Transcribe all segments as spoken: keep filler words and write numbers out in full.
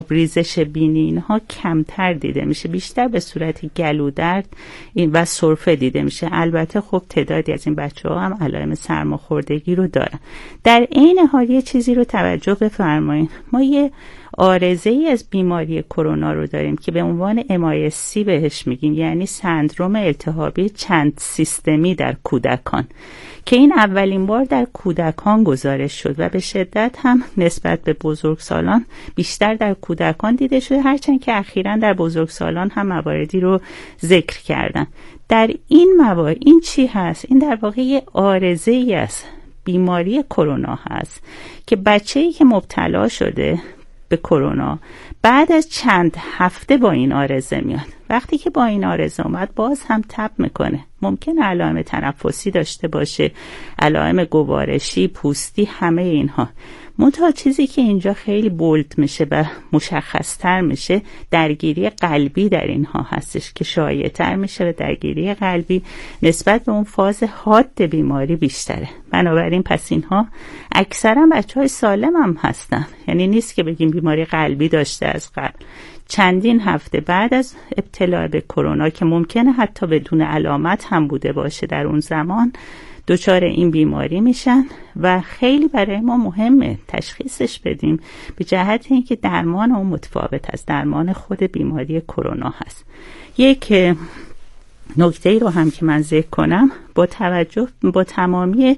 ریزش بینی اینها کمتر دیده میشه، بیشتر به صورت گلو درد و سرفه دیده میشه. البته خب تعدادی از این بچه‌ها هم علائم سرماخوردگی رو دارن. در عین حال یه چیزی رو توجه بفرمایید، ما یه عارضه‌ای از بیماری کرونا رو داریم که به عنوان ام آی اس سی بهش میگیم، یعنی سندروم التهابی چند سیستمی در کودکان، که این اولین بار در کودکان گزارش شد و به شدت هم نسبت به بزرگسالان بیشتر در کودکان دیده شده، هرچند که اخیراً در بزرگسالان هم مواردی رو ذکر کردن. در این موارد این چی هست؟ این در واقع یه عارضه‌ای است بیماری کرونا هست که بچه‌ای که مبتلا شده به کرونا بعد از چند هفته با این عارضه میاد. وقتی که با این عارضه اومد باز هم تب میکنه، ممکنه علائم تنفسی داشته باشه، علائم گوارشی، پوستی، همه اینها. منتها چیزی که اینجا خیلی بولد میشه و مشخصتر میشه، درگیری قلبی در اینها هستش که شایع‌تر میشه و درگیری قلبی نسبت به اون فاز حاد بیماری بیشتره. بنابراین پس اینها اکثرا بچهای سالم هم هستن، یعنی نیست که بگیم بیماری قلبی داشته از قبل. چندین هفته بعد از ابتلا به کرونا که ممکنه حتی بدون علامت هم بوده باشه در اون زمان، دچار این بیماری میشن و خیلی برای ما مهمه تشخیصش بدیم به جهت اینکه درمان اون متفاوت از درمان خود بیماری کرونا هست. یک نکته رو هم که من ذکر کنم، با توجه با تمامی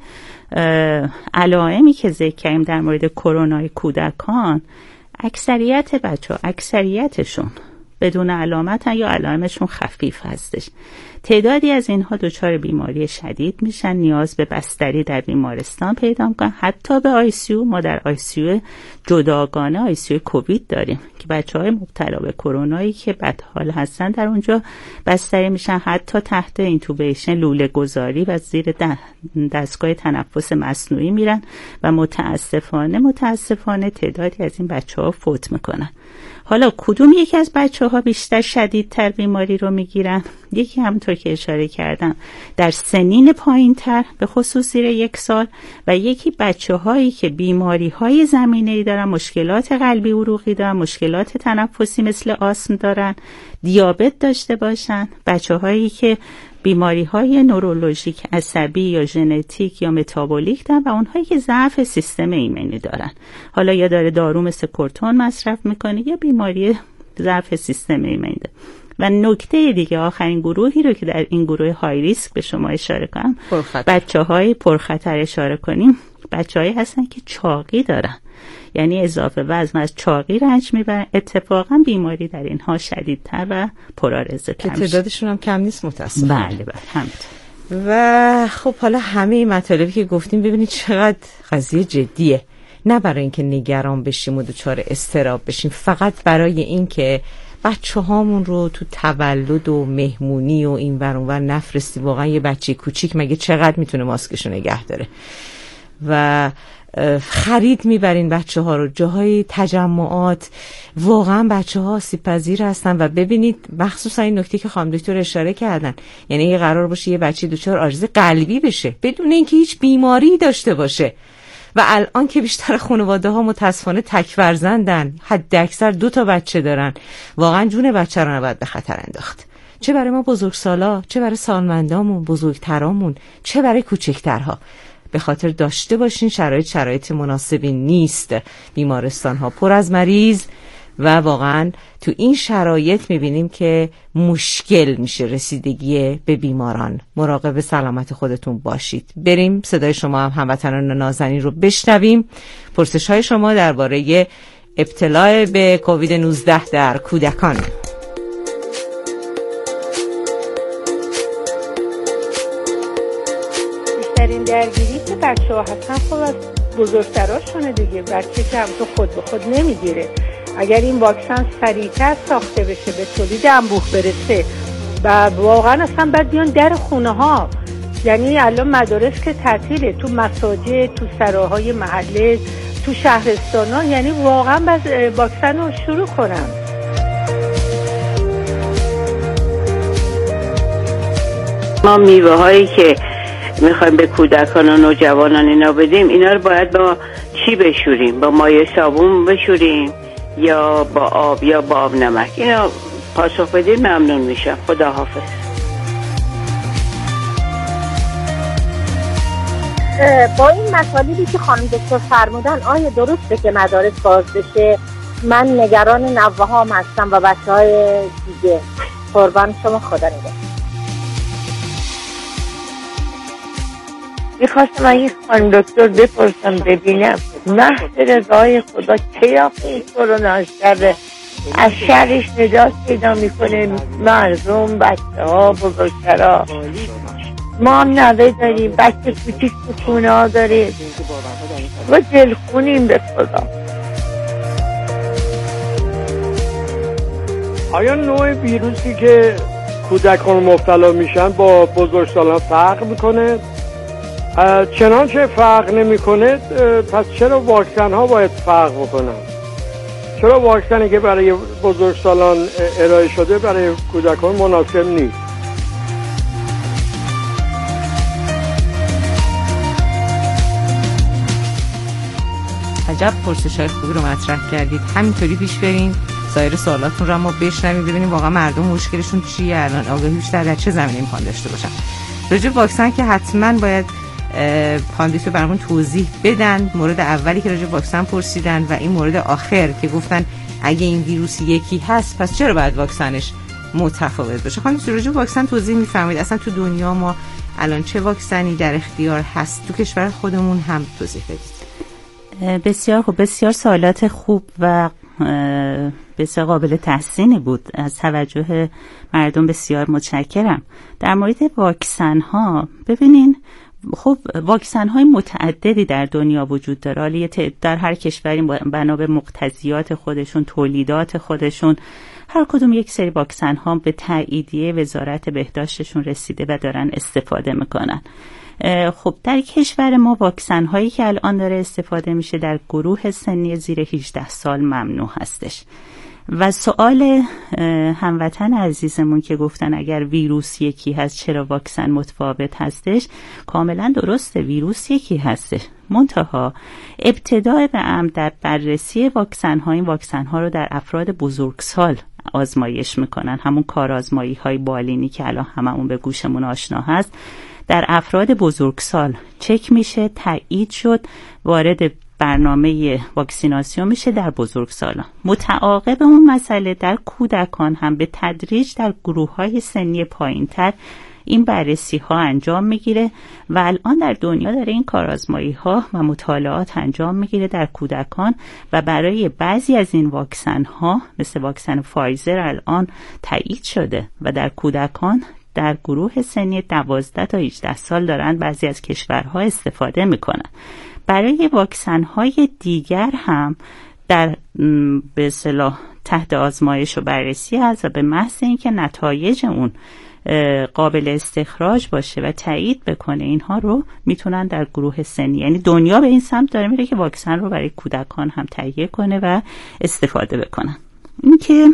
علائمی که ذکر کردیم در مورد کرونای کودکان، اکثریت بچه‌ها اکثریتشون بدون علامت یا علائمشون خفیف هستش. تعدادی از اینها دچار بیماری شدید میشن، نیاز به بستری در بیمارستان پیدا میکنن، حتی به آی سی یو. ما در آی سی یو جداگانه آی سی یو کووید داریم که بچهای مبتلا به کرونایی که بدحال هستن در اونجا بستری میشن، حتی تحت اینتوبیشن لوله گذاری و زیر دستگاه تنفس مصنوعی میرن و متاسفانه متاسفانه تعدادی از این بچه‌ها فوت میکنن. حالا کدوم یکی از بچه‌ها بیشتر شدیدتر بیماری رو میگیرن؟ یکی همونطور که اشاره کردم در سنین پایین‌تر، به خصوص زیر یک سال، و یکی بچه‌هایی که بیماری‌های زمینه‌ای دارن، مشکلات قلبی عروقی دارن، مشکلات تنفسی مثل آسم دارن، دیابت داشته باشن، بچه‌هایی که بیماری‌های نورولوژیک عصبی یا ژنتیک یا متابولیک دارن و اونهایی که ضعف سیستم ایمنی دارن، حالا یا داره دارو مثل کورتون مصرف میکنه یا بیماری ضعف سیستم ایمنی داره. و نکته دیگه، آخرین گروهی رو که در این گروه های ریسک به شما اشاره کنم، بچه‌های پرخطر اشاره کنیم، بچه‌هایی هستن که چاقی دارن، یعنی اضافه وزن از چاقی رنج میبرن. اتفاقا بیماری در اینها شدیدتر و پرآرزه تر میشه، تعدادشون هم کم نیست متاسفانه. بله بله همینطور. و خب حالا همه این مطالبی که گفتیم ببینید چقدر قضیه جدیه، نه برای اینکه نگران بشیم و دچار اضطراب بشیم، فقط برای اینکه بچه هامون رو تو تولد و مهمونی و این ور اون ور نفرستی. واقعا یه بچه کوچیک مگه چقدر میتونه ماسکشو نگه داره؟ و خرید میبرین بچه ها رو، جاهای تجمعات، واقعا بچه ها آسیب پذیر هستن. و ببینید مخصوصا این نکته که خانم دکتر اشاره کردن، یعنی یه قرار باشه یه بچه دچار عارضه قلبی بشه بدون اینکه هیچ بیماری داشته باشه، و الان که بیشتر خانواده ها متاسفانه تک فرزندن، حد اکثر دو تا بچه دارن، واقعا جون بچه رو نباید به خطر انداخت، چه برای ما بزرگسالا، چه برای سالمندامون، بزرگترامون، چه برای کوچکترها. به خاطر داشته باشین شرایط شرایط مناسبی نیست، بیمارستان ها پر از مریض و واقعا تو این شرایط میبینیم که مشکل میشه رسیدگی به بیماران. مراقب سلامت خودتون باشید. بریم صدای شما هم هموطنان نازنین رو بشنویم. پرسش های شما درباره ابتلا به کووید نوزده در کودکان. بیشترین درگیری که بچه ها هستن خب از بزرگتراشونه دیگه. بچه که هم تو خود به خود نمیگیره. اگر این واکسن سریعتر ساخته بشه، به تولید انبوه برسه و واقعا اصلا باید بیان در خونه ها، یعنی الان مدارس که تعطیله، تو مساجد، تو سراهای محله، تو شهرستان ها، یعنی واقعا باید واکسن رو شروع کنن. ما میوه هایی که میخوایم به کودکان و نوجوانان اینا بدیم، اینا رو باید با چی بشوریم؟ با مایع صابون بشوریم یا با آب یا با آب نمک. اینو پاسخ بدید ممنون میشم. خدا حافظ. با این مطالبی که خانم دکتر فرمودن آیا درسته که مدارس باز بشه؟ من نگران نوه‌هام هستم و بچه‌های دیگه. قربان شما، خدا نگهدار. میخواستم این خانم دکتر بپرسم ببینم مهد رضای خدا که آخه این کرونا کرده از شرش نجات پیدا میکنه مردم، بچه ها، بزرگترها. ما هم نوه داریم، بچه کوچیک تو خونه ها داریم و دلخونیم به خدا. آیا نوع ویروسی که کودکان مبتلا میشن با بزرگسالان فرق میکنه؟ چنانچه فرق نمیکنه پس چرا واکسن ها باید فرق بکنن؟ چرا واکسنی که برای بزرگسالان ارائه شده برای کودکان مناسب نیست؟ عجب پرسش‌های خوبی رو مطرح کردید. همینطوری پیش بریم، سایر سوالاتون رو ما بشنویم، ببینیم واقعا مردم مشکلشون چیه، الان آگاهی بیشتر در چه زمینه‌ای می‌خوان داشته باشن. راجع به واکسن که حتما باید پاندیتو برامون توضیح بدن. مورد اولی که راجع به واکسن پرسیدن و این مورد آخر که گفتن اگه این ویروس یکی هست پس چرا باید واکسنش متفاوت باشه. خانم راجع به واکسن توضیح می‌فرمایید؟ اصلا تو دنیا ما الان چه واکسنی در اختیار هست؟ تو کشور خودمون هم توضیح بدید. بسیار خوب، بسیار سوالات خوب و بسیار قابل تحسینی بود. از توجه مردم بسیار متشکرم. در مورد واکسن ها ببینین، خب واکسن های متعددی در دنیا وجود داره. حالا در هر کشوری بنا به مقتضیات خودشون، تولیدات خودشون، هر کدوم یک سری واکسن ها به تاییدیه وزارت بهداشتشون رسیده و دارن استفاده میکنن. خب در کشور ما واکسن هایی که الان داره استفاده میشه در گروه سنی زیر هجده سال ممنوع هستش. و سوال هموطن عزیزمون که گفتن اگر ویروس یکی هست چرا واکسن متفاوت هستش، کاملا درسته، ویروس یکی هستش، منتها ابتدای به امر در بررسی واکسن ها این واکسن ها رو در افراد بزرگسال آزمایش میکنن. همون کارآزمایی های بالینی که الان هممون به گوشمون آشنا هست در افراد بزرگسال چک میشه، تایید شد، وارد برنامه واکسیناسیون میشه در بزرگسالان. متعاقب اون مسئله در کودکان هم به تدریج در گروه‌های سنی پایین‌تر این بررسی ها انجام میگیره و الان در دنیا داره این کارآزمایی ها و مطالعات انجام میگیره در کودکان و برای بعضی از این واکسن ها مثل واکسن فایزر الان تایید شده و در کودکان در گروه سنی دوازده تا هجده سال دارن بعضی از کشورها استفاده میکنن. برای واکسن های دیگر هم در به اصطلاح تحت آزمایش و بررسی هست و به محض اینکه نتایج اون قابل استخراج باشه و تایید بکنه اینها رو میتونن در گروه سنی، یعنی دنیا به این سمت داره میره که واکسن رو برای کودکان هم تهیه کنه و استفاده بکنن. این که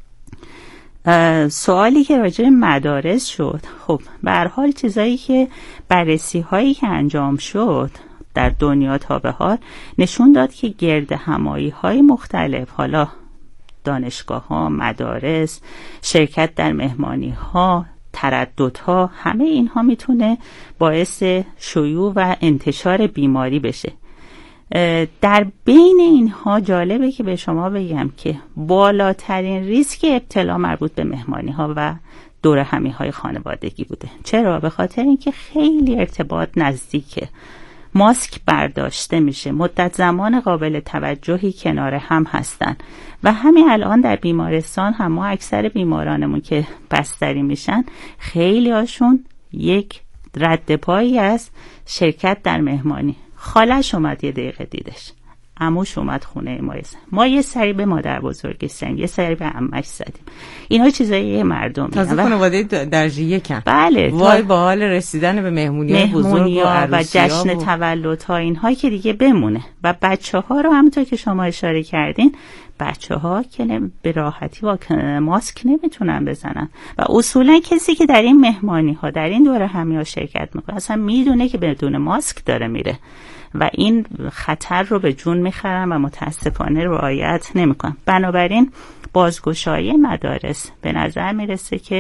سوالی که راجع به مدارس شد، خب به هر حال چیزایی که بررسی هایی که انجام شد در دنیا تا به حال نشون داد که گرد همایی های مختلف، حالا دانشگاه ها، مدارس، شرکت در مهمانی ها، تردد ها، همه اینها میتونه باعث شیوع و انتشار بیماری بشه. در بین اینها جالبه که به شما بگم که بالاترین ریسک ابتلا مربوط به مهمانی ها و دور همی های خانوادگی بوده. چرا؟ به خاطر اینکه خیلی ارتباط نزدیکه، ماسک برداشته میشه، مدت زمان قابل توجهی کنار هم هستن و همین الان در بیمارستان هم ما اکثر بیمارانمون که بستری میشن خیلی هاشون یک رد پایی از شرکت در مهمانی. خالش اومد یه دقیقه دیدش، عموش اومد خونه ما، ما یه سری به مادر بزرگش زدیم، یه سری به عمش زدیم. اینا چیزایی مردم تازه خانواده درجه یکم. بله، وای با حال رسیدن به مهمونی بزرگ و, و جشن و... تولدها اینها که دیگه بمونه. و بچه ها رو همونطور که شما اشاره کردین، بچه ها که به راحتی با ماسک نمیتونن بزنن و اصولا کسی که در این مهمانی ها در این دوره همی ها شرکت میکنه اصلا میدونه که بدون ماسک داره میره و این خطر رو به جون میخرن و متاسفانه رعایت نمیکنن. بنابراین بازگشایی مدارس به نظر میرسه که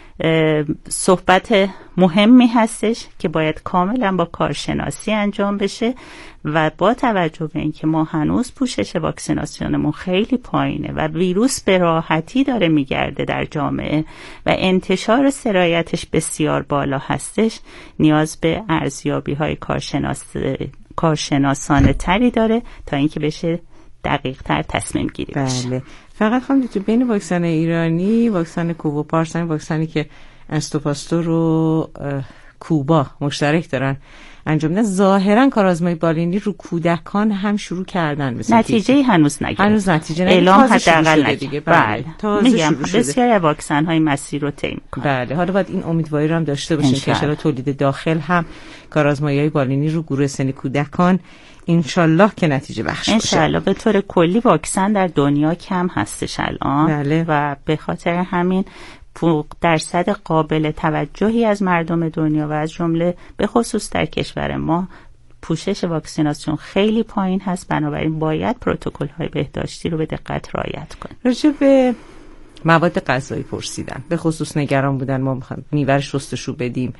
صحبت مهمی هستش که باید کاملا با کارشناسی انجام بشه و با توجه به اینکه ما هنوز پوشش واکسیناسیونمون خیلی پایینه و ویروس به راحتی داره میگرده در جامعه و انتشار سرایتش بسیار بالا هستش، نیاز به ارزیابی های کارشناس کارشناسانه تری داره تا اینکه بشه دقیق تر تصمیم گیری بشه. بله. فقط خواهم تو بین واکسن ایرانی، واکسن کوووپارس، واکسنی که استوپاستور رو کوبا مشترک دارن انجام میدن، ظاهرا کارآزمایی بالینی رو کودکان هم شروع کردن. نتیجه هنوز نگرفت. هنوز نتیجه نگرفت. اعلام حداقل نگرفت. بله. بله. میگم بسیاری واکسن های مسیر رو طی میکنن. بله. حالا باید این امیدواری رو هم داشته باشیم که انشالله تولید داخل هم کارآزمایی های بالینی رو گروه سنی کودکان انشالله که نتیجه بخش باشه. انشالله. به طور کلی واکسن در دنیا کم هستش الان. بله. و به خاطر همین درصد قابل توجهی از مردم دنیا و از جمله به خصوص در کشور ما پوشش واکسیناسیون خیلی پایین هست. بنابراین باید پروتکل های بهداشتی رو به دقت رعایت کنیم. راجع به مواد غذایی پرسیدن، به خصوص نگران بودن ما میخوایم میوه شستشو بدیم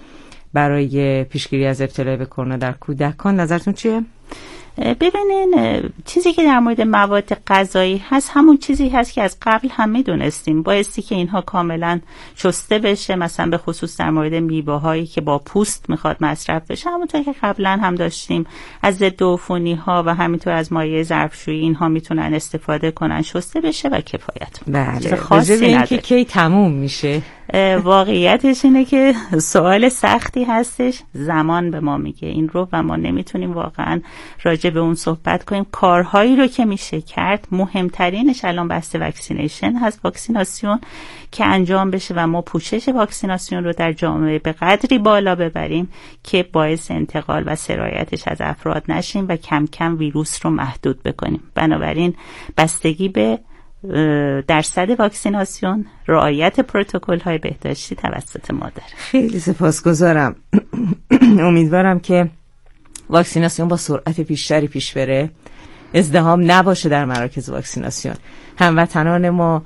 برای پیشگیری از ابتلا به کرونا در کودکان. نظرتون چیه؟ ببینین، چیزی که در مورد مواد غذایی هست همون چیزی هست که از قبل هم میدونستیم، بایستی که اینها کاملا شسته بشه، مثلا به خصوص در مورد میوه هایی که با پوست میخواد مصرف بشه، همونطور که قبلا هم داشتیم از ضد عفونی ها و همینطور از مایع ظرفشویی اینها میتونن استفاده کنن، شسته بشه و کفایت. بله. خاصی نداره که کی تموم میشه. واقعیتش اینه که سوال سختی هستش، زمان به ما میگه این رو و ما نمیتونیم واقعا راجع به اون صحبت کنیم. کارهایی رو که میشه کرد، مهمترینش الان بحث واکسینیشن هست، واکسیناسیون که انجام بشه و ما پوشش واکسیناسیون رو در جامعه به قدری بالا ببریم که باعث انتقال و سرایتش از افراد نشیم و کم کم ویروس رو محدود بکنیم. بنابراین بستگی به درصد واکسیناسیون، رعایت پروتکل های بهداشتی توسط مادر. خیلی سپاسگزارم. امیدوارم که واکسیناسیون با سرعت بیشتری پیش بره، ازدحام نباشه در مراکز واکسیناسیون، هموطنان ما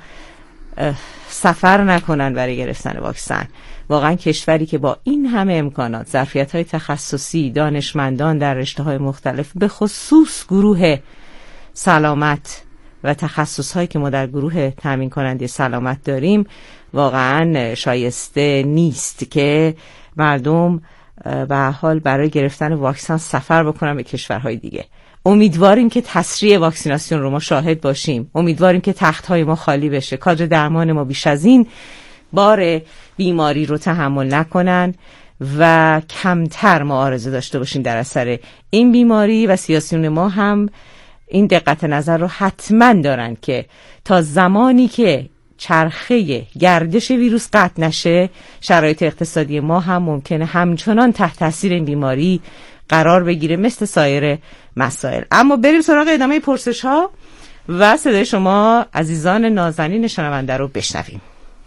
سفر نکنن برای گرفتن واکسن. واقعا کشوری که با این همه امکانات، ظرفیت‌های تخصصی، دانشمندان در رشته‌های مختلف، به خصوص گروه سلامت و تخصص‌هایی که ما در گروه تامین کننده سلامت داریم، واقعا شایسته نیست که مردم به حال برای گرفتن واکسن سفر بکنن به کشورهای دیگه. امیدواریم که تسریع واکسیناسیون رو ما شاهد باشیم. امیدواریم که تخت‌های ما خالی بشه، کادر درمان ما بیش از این بار بیماری رو تحمل نکنن و کمتر معارضه داشته باشیم در اثر این بیماری. و سیاسیون ما هم این دقت نظر رو حتما دارن که تا زمانی که چرخه گردش ویروس قطع نشه، شرایط اقتصادی ما هم ممکنه همچنان تحت تاثیر این بیماری قرار بگیره مثل سایر مسائل. اما بریم سراغ ادامه پرسش ها و صدای شما عزیزان نازنین شنونده رو بشنویم.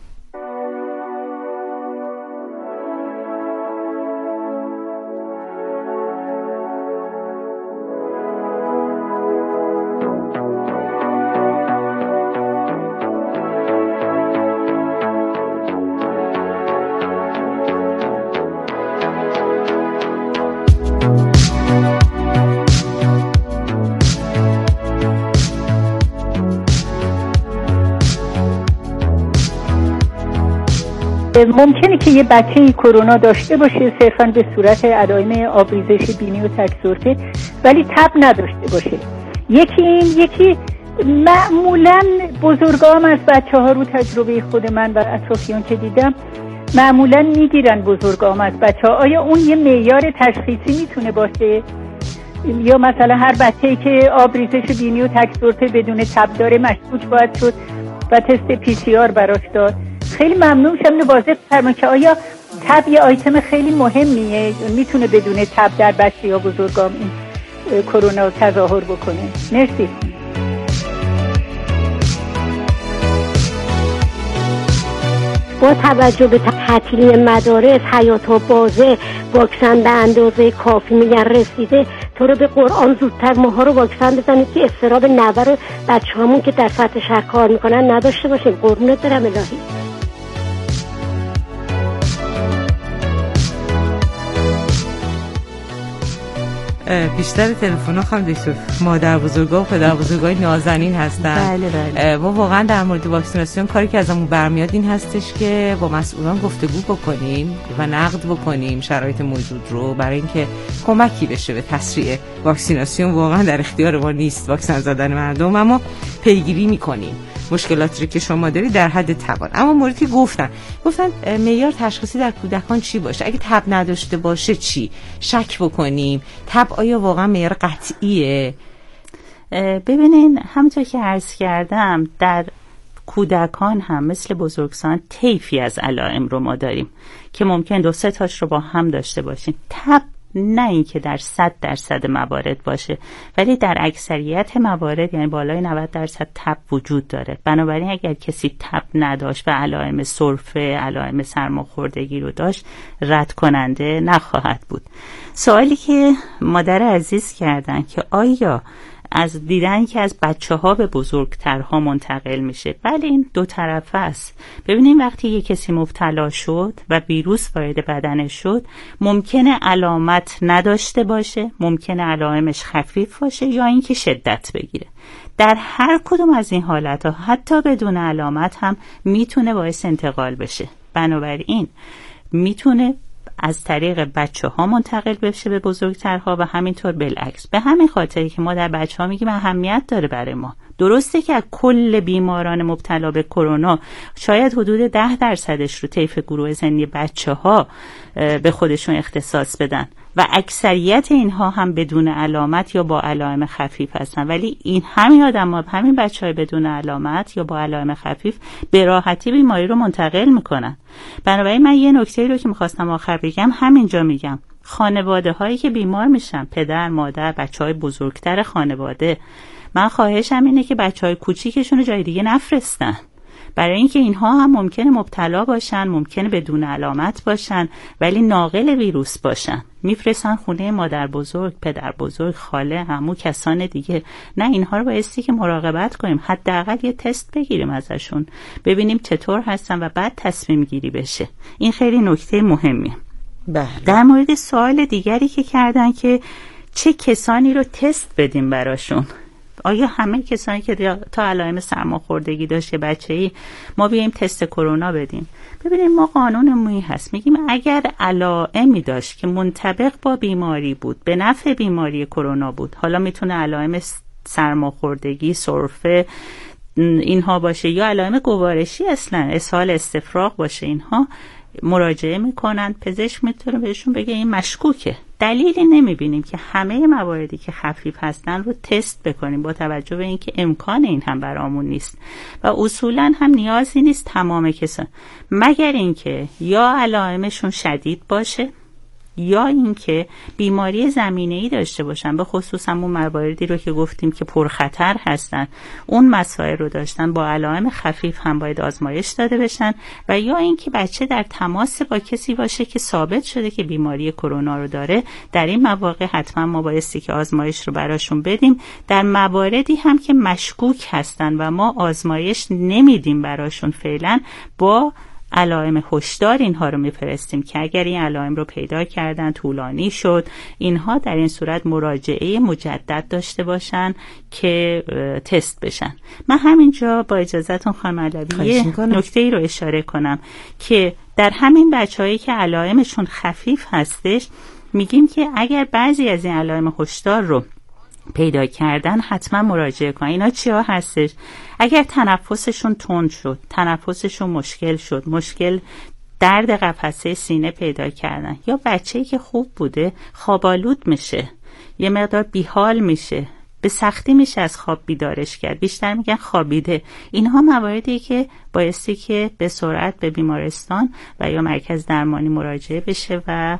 ممکنه که یه بچه کرونا داشته باشه صرفاً به صورت علائم آبریزش بینی و تک‌سرفه ولی تب نداشته باشه. یکی این، یکی معمولاً بزرگام از بچه ها رو تجربه خود من و اطرافیان که دیدم معمولاً میگیرن بزرگام از بچه ها. آیا اون یه معیار تشخیصی میتونه باشه؟ یا مثلا هر بچه‌ای که آبریزش بینی و تک‌سرفه بدون تب داره مشکوک باید شد و تست پی سی آر براش داد؟ خیلی ممنون شم اینو واضح فرمایید که آیا تب یه آیتم خیلی مهمیه، میتونه بدون تب در بچه یا بزرگام این کرونا تظاهر بکنه؟ مرسی. با توجه به تعطیلی مدارس، حیاط و بازه، واکسن به اندازه کافی میگن رسیده، طور به قرآن زودتر ماها رو واکسن بزنید که اضطراب نبر بچه‌هامون که در سطح شهر کار میکنن نداشته باشیم. قربونت برم الهی. بیشتر تلفن‌ها هم دکتر مادر بزرگا و پدر بزرگای نازنین هستن. بله بله. ما واقعا در مورد واکسیناسیون کاری که ازمون برمیاد این هستش که با مسئولان گفتگو بکنیم و نقد بکنیم شرایط موجود رو برای اینکه کمکی بشه به تسریع واکسیناسیون. واقعا در اختیار ما نیست واکسن زدن مردم، اما پیگیری می‌کنیم مشکلاتی که شما داری در حد توان. اما موردی که گفتن گفتن معیار تشخیصی در کودکان چی باشه؟ اگه تب نداشته باشه چی؟ شک بکنیم تب آیا واقعا معیار قطعیه؟ ببینین همونطور که عرض کردم در کودکان هم مثل بزرگسالان طیفی از علائم رو ما داریم که ممکن دو سه تاش رو با هم داشته باشیم. تب نه این که در صد درصد موارد باشه، ولی در اکثریت موارد یعنی بالای نود درصد تب وجود داره. بنابراین اگر کسی تب نداشت و علائم سرفه، علائم سرماخوردگی رو داشت، رد کننده نخواهد بود. سوالی که مادر عزیز کردن که آیا از دیدن که از بچه ها به بزرگترها منتقل میشه، بله این دو طرفه است. ببینیم وقتی یک کسی مبتلا شد و ویروس وارد بدنش شد، ممکنه علامت نداشته باشه، ممکنه علائمش خفیف باشه یا اینکه شدت بگیره. در هر کدوم از این حالت ها حتی بدون علامت هم میتونه باعث انتقال بشه. بنابراین میتونه از طریق بچه ها منتقل بشه به بزرگترها و همینطور بالعکس. به همین خاطری که ما در بچه ها میگیم اهمیت داره برای ما. درسته که از کل بیماران مبتلا به کرونا شاید حدود ده درصدش رو طیف گروه سنی بچه ها به خودشون اختصاص بدن و اکثریت اینها هم بدون علامت یا با علائم خفیف هستن، ولی این همین آدم‌ها، همین بچه‌های بدون علامت یا با علائم خفیف به راحتی بیماری رو منتقل میکنن. بنابراین من یه نکته رو که میخواستم آخر بگم همینجا میگم، خانواده هایی که بیمار میشن، پدر، مادر، بچه‌های بزرگتر خانواده، من خواهشم اینه که بچه‌های کوچیکشون رو جای دیگه نفرستن، برای اینکه اینها هم ممکنه مبتلا باشن، ممکنه بدون علامت باشن ولی ناقل ویروس باشن. میفرستن خونه مادر بزرگ، پدر بزرگ، خاله، عمو، کسان دیگه. نه، اینها رو بایستی که مراقبت کنیم، حداقل یه تست بگیریم ازشون ببینیم چطور هستن و بعد تصمیم گیری بشه. این خیلی نکته مهمیه. بله. در مورد سوال دیگری که کردن که چه کسانی رو تست بدیم براشون، آیا همه کسانی که تا علائم سرماخوردگی داشته بچه‌ای ما بیایم تست کرونا بدیم؟ ببینیم ما قانونمون هست، میگیم اگر علائمی داشت که منطبق با بیماری بود، به نفع بیماری کرونا بود، حالا میتونه علائم سرماخوردگی، سرفه اینها باشه یا علائم گوارشی اصلا اسهال، استفراغ باشه، اینها مراجعه میکنن، پزشک میتونه بهشون بگه این مشکوکه. دلیلی نمیبینیم که همه مواردی که خفیف هستن رو تست بکنیم با توجه به اینکه امکان این هم برامون نیست و اصولا هم نیازی نیست تمام کسان، مگر اینکه یا علائمشون شدید باشه یا اینکه بیماری زمینه‌ای داشته باشن، به خصوص همون مواردی رو که گفتیم که پرخطر هستن، اون مسائل رو داشتن، با علائم خفیف هم باید آزمایش داده بشن، و یا اینکه بچه در تماس با کسی باشه که ثابت شده که بیماری کرونا رو داره. در این مواقع حتما ما بایستی که آزمایش رو براشون بدیم. در مواردی هم که مشکوک هستن و ما آزمایش نمیدیم براشون فعلا، با علائم هشدار اینها رو میفرستیم که اگر این علائم رو پیدا کردن، طولانی شد، اینها در این صورت مراجعه مجدد داشته باشن که تست بشن. من همینجا با اجازهتون خانم علوی یه نکته ای رو اشاره کنم که در همین بچه‌هایی که علائمشون خفیف هستش میگیم که اگر بعضی از این علائم هشدار رو پیدا کردن حتما مراجعه کنن. اینا چیا هستش؟ اگر تنفسشون تند شد، تنفسشون مشکل شد، مشکل درد قفسه سینه پیدا کردن، یا بچه‌ای که خوب بوده خوابالود میشه، یه مقدار بیحال میشه، به سختی میشه از خواب بیدارش کرد، بیشتر میگن خوابیده، اینها مواردی که بایستی که به سرعت به بیمارستان و یا مرکز درمانی مراجعه بشه و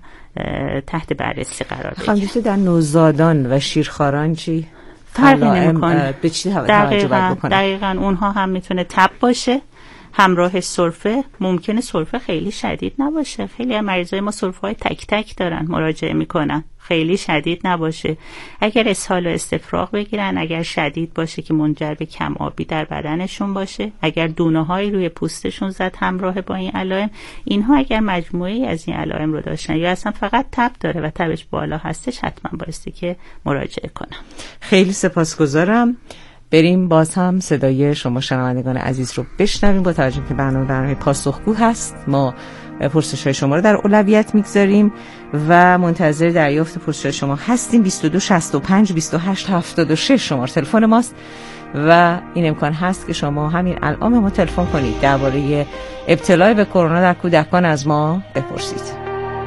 تحت بررسی قرار بگیره. خانم در نوزادان و شیرخواران چی؟ فرقی نمیکنه. به چی توجه باید بکنه؟ دقیقاً اونها هم میتونه تب باشه، همراه سرفه، ممکنه سرفه خیلی شدید نباشه. خیلی از مریضای ما سرفه های تک تک دارن، مراجعه میکنن خیلی شدید نباشه. اگر اسهال و استفراغ بگیرن، اگر شدید باشه که منجر به کم آبی در بدنشون باشه، اگر دونه هایی روی پوستشون زد همراه با این علائم، اینها اگر مجموعی از این علائم رو داشتن یا اصلا فقط تب داره و تبش بالا هستش، حتما بایستی که مراجعه کنم. خیلی سپاسگزارم. بریم باز هم صدای شما شنوندگان عزیز رو بشنویم. با توجه که برنامه برنامه پاسخگو هست، ما پرسش‌های شما رو در اولویت میگذاریم و منتظر دریافت پرسش‌های شما هستیم. بیست و دو شصت و پنج بیست و هشت هفتاد و شش شماره تلفن ماست و این امکان هست که شما همین الان ما تلفن کنید درباره ابتلا به کرونا در کودکان از ما بپرسید.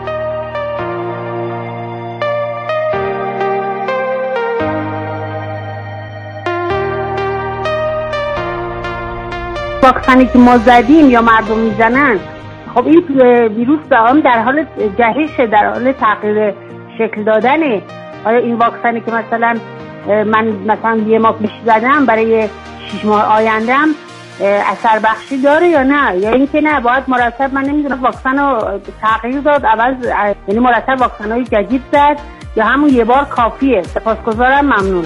واکسنی که ما زدیم یا مردم میزنن، خب این ویروس هم در حال جهش، در حال تغییر شکل دادنه. آیا این واکسنی که مثلا من مثلا یه ماه پیش زدم برای شش ماه آیندهم اثر بخشی داره یا نه، یا اینکه نه باید مرتب، من نمیدونم، واکسن رو تغییر داد، عوض یعنی مرتب واکسن های جدید زد یا همون یه بار کافیه؟ سپاسگزارم، ممنون.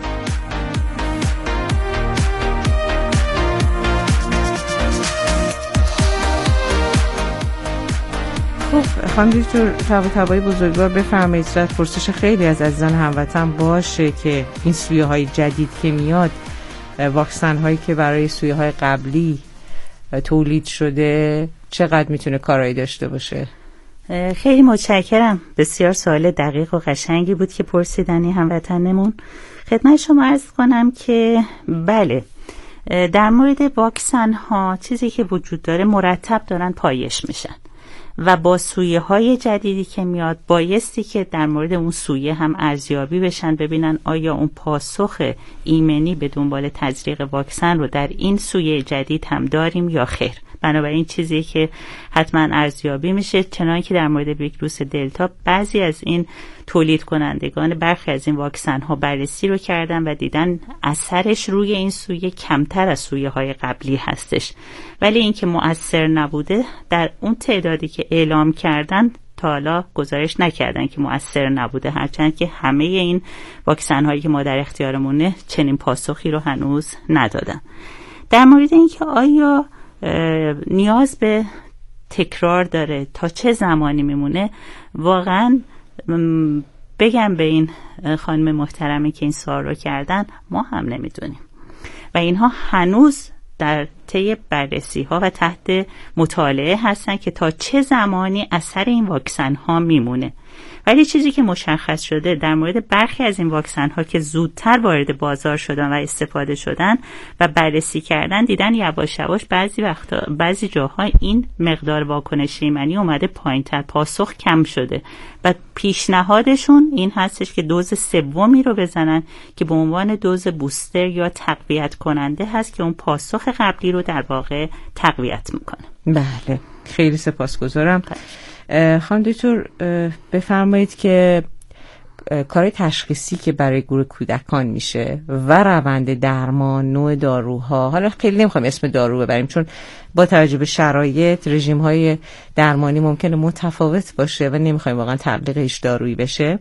خانم دکتر طباطبایی بزرگوار بفرمایید. شاید پرسش خیلی از عزیزان هموطن باشه که این سویه های جدید که میاد، واکسن هایی که برای سویه های قبلی تولید شده، چقدر میتونه کارایی داشته باشه؟ خیلی متشکرم. بسیار سوال دقیق و قشنگی بود که پرسیدنی هموطنمون. خدمت شما عرض کنم که بله، در مورد واکسن ها چیزی که وجود داره، مرتب دارن پایش میشن و با سویه های جدیدی که میاد بایستی که در مورد اون سویه هم ارزیابی بشن، ببینن آیا اون پاسخ ایمنی به دنبال تزریق واکسن رو در این سویه جدید هم داریم یا خیر. بنابراین چیزی که حتما ارزیابی میشه، چنانکه که در مورد ویروس دلتا بعضی از این تولید کنندگان برخی از این واکسن ها بررسی رو کردن و دیدن اثرش روی این سویه کمتر از سویه های قبلی هستش، ولی اینکه مؤثر نبوده در اون تعدادی که اعلام کردن تا حالا گزارش نکردن که مؤثر نبوده، هرچند که همه این واکسن هایی که ما در اختیارمونه چنین پاسخی رو هنوز ندادن. در مورد اینکه آیا نیاز به تکرار داره، تا چه زمانی میمونه، واقعا بگم به این خانم محترمی که این سوال رو کردن، ما هم نمیدونیم و اینها هنوز در طی بررسی ها و تحت مطالعه هستن که تا چه زمانی اثر این واکسن ها میمونه. ولی چیزی که مشخص شده در مورد برخی از این واکسن ها که زودتر وارد بازار شدن و استفاده شدن و بررسی کردن، دیدن یواش یواش بعضی وقتا بعضی جاها این مقدار واکنش ایمنی اومده پایین‌تر، پاسخ کم شده و پیشنهادشون این هستش که دوز سومی رو بزنن که به عنوان دوز بوستر یا تقویت کننده هست که اون پاسخ قبلی رو در واقع تقویت میکنه. بله، خیلی سپاسگزارم. خانم دکتر بفرمایید که کار تشخیصی که برای گروه کودکان میشه و روند درمان، نوع داروها، حالا خیلی نمیخوایم اسم دارو ببریم چون با توجه به شرایط رژیم های درمانی ممکنه متفاوت باشه و نمیخوایم واقعا تبلیغ هیچ دارویی بشه،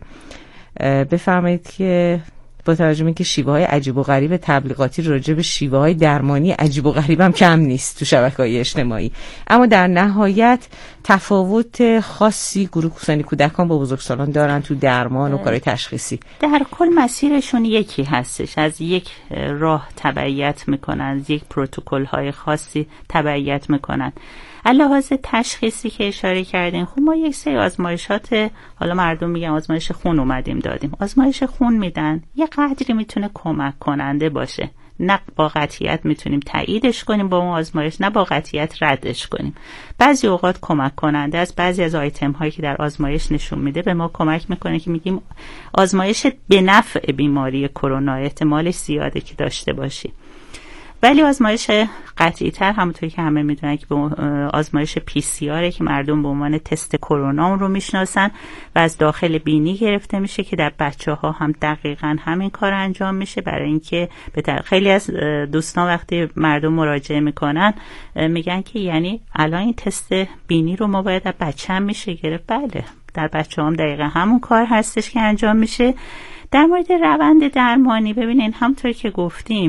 بفرمایید که با توجه به اینکه شیوه های عجیب و غریب تبلیغاتی راجع به شیوه های درمانی عجیب و غریب هم کم نیست تو شبکه‌های اجتماعی، اما در نهایت تفاوت خاصی گروه کوسانی کودکان با بزرگسالان دارن تو درمان و کار تشخیصی؟ در کل مسیرشون یکی هستش، از یک راه تبعیت میکنن، از یک پروتکل های خاصی تبعیت میکنن. لحاظ تشخیصی که اشاره کردین، خب ما یک سری آزمایشات، حالا مردم میگن آزمایش خون اومدیم دادیم، آزمایش خون میدن، یه قدری میتونه کمک کننده باشه، نه با قطعیت میتونیم تاییدش کنیم با اون آزمایش، نه با قطعیت ردش کنیم. بعضی اوقات کمک کننده است، بعضی از آیتم هایی که در آزمایش نشون میده به ما کمک میکنه که میگیم آزمایش به نفع بیماری کرونا احتمالش زیاده که داشته باشی. ولی آزمایش قطعی تر همونطوری که همه میدونن که آزمایش پی سی آر که مردم به عنوان تست کرونا اون رو میشناسن و از داخل بینی گرفته میشه که در بچه ها هم دقیقاً همین کار انجام میشه، برای اینکه به خیلی از دوستان وقتی مردم مراجعه میکنن میگن که یعنی الان این تست بینی رو ما باید از بچه هم میشه گرفت. بله، در بچه هم دقیقا همون کار هستش که انجام میشه. در مورد روند درمانی ببینین همونطور که گفتیم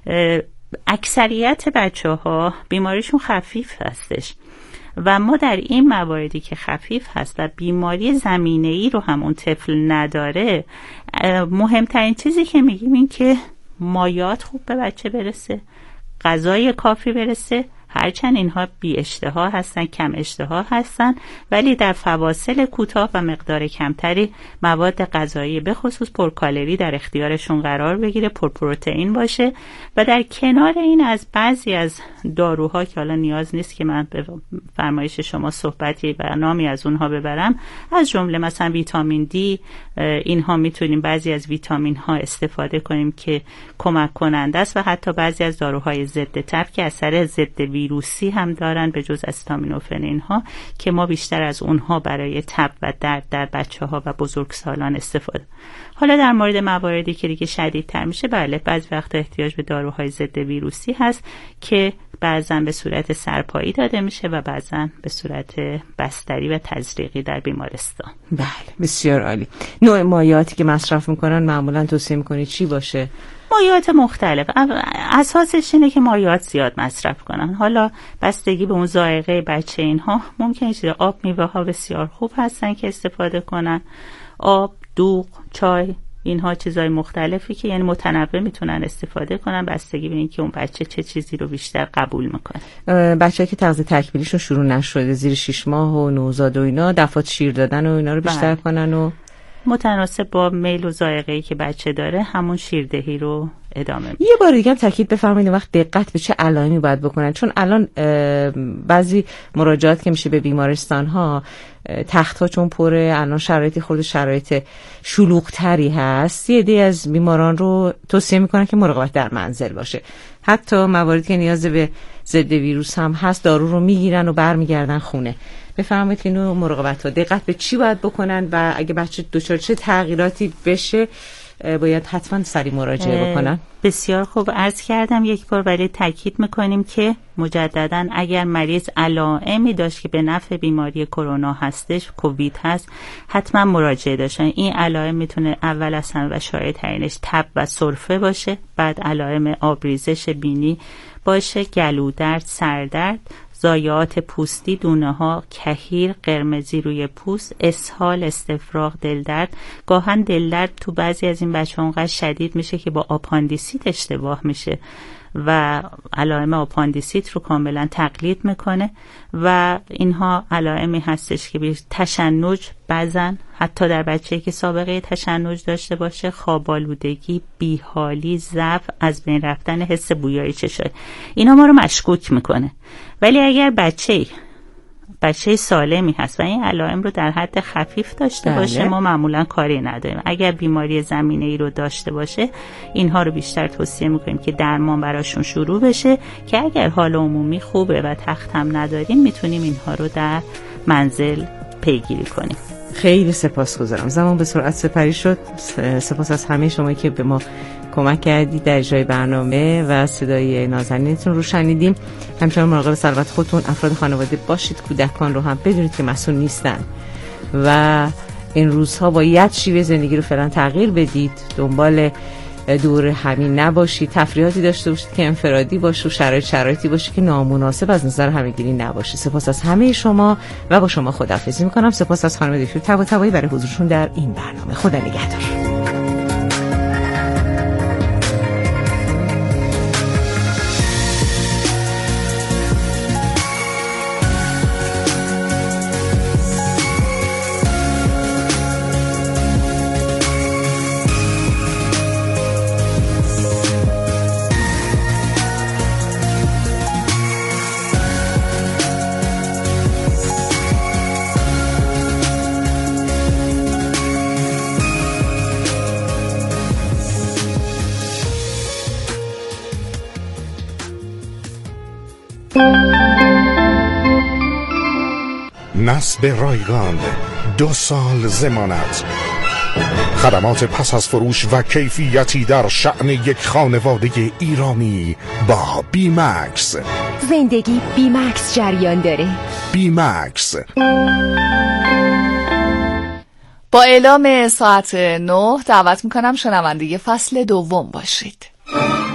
اکثریت بچه ها بیماریشون خفیف هستش و ما در این مواردی که خفیف هست و بیماری زمینه‌ای رو همون طفل نداره، مهمترین چیزی که میگیم این که مایعات خوب به بچه برسه، غذای کافی برسه، هرچند اینها بی اشتها هستن، کم اشتها هستن، ولی در فواصل کوتاه و مقدار کمتری مواد غذایی به خصوص پرکالری در اختیارشون قرار بگیره، پرپروتئین باشه. و در کنار این از بعضی از داروها که حالا نیاز نیست که من به فرمایش شما صحبتی و نامی از اونها ببرم، از جمله مثلا ویتامین دی، اینها میتونیم بعضی از ویتامین ها استفاده کنیم که کمک کننده است و حتی بعضی از داروهای ضد تب که اثر ضد ویروسی هم دارن به جز استامینوفن ها که ما بیشتر از اونها برای تب و درد در بچه ها و بزرگسالان استفاده. حالا در مورد مواردی که دیگه شدیدتر میشه، بله بعضی وقت احتیاج به داروهای ضد ویروسی هست که بعضا به صورت سرپایی داده میشه و بعضا به صورت بستری و تزریقی در بیمارستان. بله بسیار عالی. نوع مایعاتی که مصرف میکنن معمولا توصیه میکنید چی باشه؟ مایعات مختلف. اساسش اینه که مایعات زیاد مصرف کنن. حالا بستگی به اون ذائقه بچه اینها ممکنه چیز آب میوه ها بسیار خوب هستن که استفاده کنن. آب، دوغ، چای، اینها چیزای مختلفی که یعنی متنوع میتونن استفاده کنن بستگی به اینکه اون بچه چه چیزی رو بیشتر قبول میکنه. بچه‌ای که تغذیه تکمیلیشون شروع نشده، زیر شش ماه و نوزاد و اینا، دفعات شیر دادن و اینا رو بیشتر بله. کنن و متناسب با میل و ذائقه‌ای که بچه داره همون شیردهی رو ادامه میده. یه بار دیگه هم تاکید بفرمایید وقت دقت به چه علائمی باید بکنن، چون الان بعضی مراجعات که میشه به بیمارستان ها تخت ها چون پره، الان شرایطی خود شرایط شلوغ تری هست، یه عده از بیماران رو توصیه میکنن که مراقبت در منزل باشه. حتی مواردی که نیاز به ضد ویروس هم هست دارو رو میگیرن و برمیگردن خونه. بفرمایید که اینو مراقبت ها دقت به چی باید بکنن و اگه بچه دچار چه تغییراتی بشه باید حتما سریع مراجعه بکنن. بسیار خوب عرض کردم یک بار، ولی تاکید میکنیم که مجددا اگر مریض علائمی داشت که به نفع بیماری کرونا هستش، کووید هست، حتما مراجعه داشتن. این علائم میتونه اول اصلا و شایع ترینش تب و سرفه باشه، بعد علائم آبریزش بینی باشه، گلودرد، سردرد، ضایعات پوستی، دونه ها، کهیر، قرمزی روی پوست، اسهال، استفراغ، دلدرد. گاهن دلدرد تو بعضی از این بچه‌ها اونقدر شدید میشه که با آپاندیسیت اشتباه میشه و علائم آپاندیسیت رو کاملا تقلید میکنه و اینها علائمی هستش که تشنج، بعضا حتی در بچه‌ای که سابقه تشنج داشته باشه، خواب‌آلودگی، بیحالی، ضعف، از بین رفتن حس بویای چشای، اینا ما رو مشکوک میکنه. ولی اگر بچه بچه سالمی هست و این علائم رو در حد خفیف داشته بله. باشه، ما معمولا کاری نداریم. اگر بیماری زمینه‌ای رو داشته باشه، اینها رو بیشتر توصیه میکنیم که درمان براشون شروع بشه که اگر حال عمومی خوبه و تخت هم نداریم میتونیم اینها رو در منزل پیگیری کنیم. خیلی سپاسگزارم. زمان به سرعت سپری شد. سپاس از همه شما که به ما کمک کردید در اجرای برنامه و صدای نازنینتون رو شنیدیم. همچنان مراقب سلامت خودتون، افراد خانواده باشید. کودکان رو هم بدونید که مسئول نیستن و این روزها باید شیوه زندگی رو فعلا تغییر بدید. دنبال دور همین نباشید، تفریحاتی داشته باشید که انفرادی باشه و شرایط شرایطی باشه که نامناسب از نظر همگیری نباشه. سپاس از همه شما و با شما خداحافظی میکنم. سپاس از خانم دکتر طباطبایی برای حضورشون در این برنامه. خدا نگهدار. نصب رایگان، دو سال ضمانت، خدمات پس از فروش و کیفیتی در شأن یک خانواده ایرانی با بی مکس. زندگی بی مکس جریان داره. بی مکس با اعلام ساعت نه دعوت میکنم شنونده فصل دوم باشید.